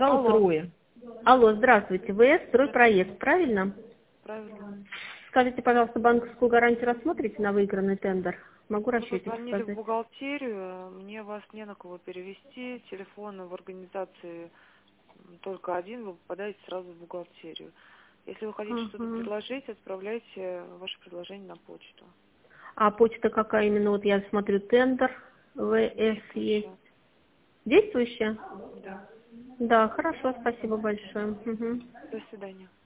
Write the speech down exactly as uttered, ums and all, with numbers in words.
Валтрое. Алло, здравствуйте. ВС «Стройпроект», правильно? Правильно. Скажите, пожалуйста, банковскую гарантию рассмотрите на выигранный тендер? Могу Вы расчетик позвонили в сказать? бухгалтерию, мне вас не на кого перевести, телефон в организации м, только один, вы попадаете сразу в бухгалтерию. Если вы хотите что-то Ага. предложить, отправляйте ваше предложение на почту. А почта какая именно? Вот я смотрю, тендер, ВС есть. Действующая. Действующая? Да. Да, хорошо, спасибо большое. Мгм. До свидания.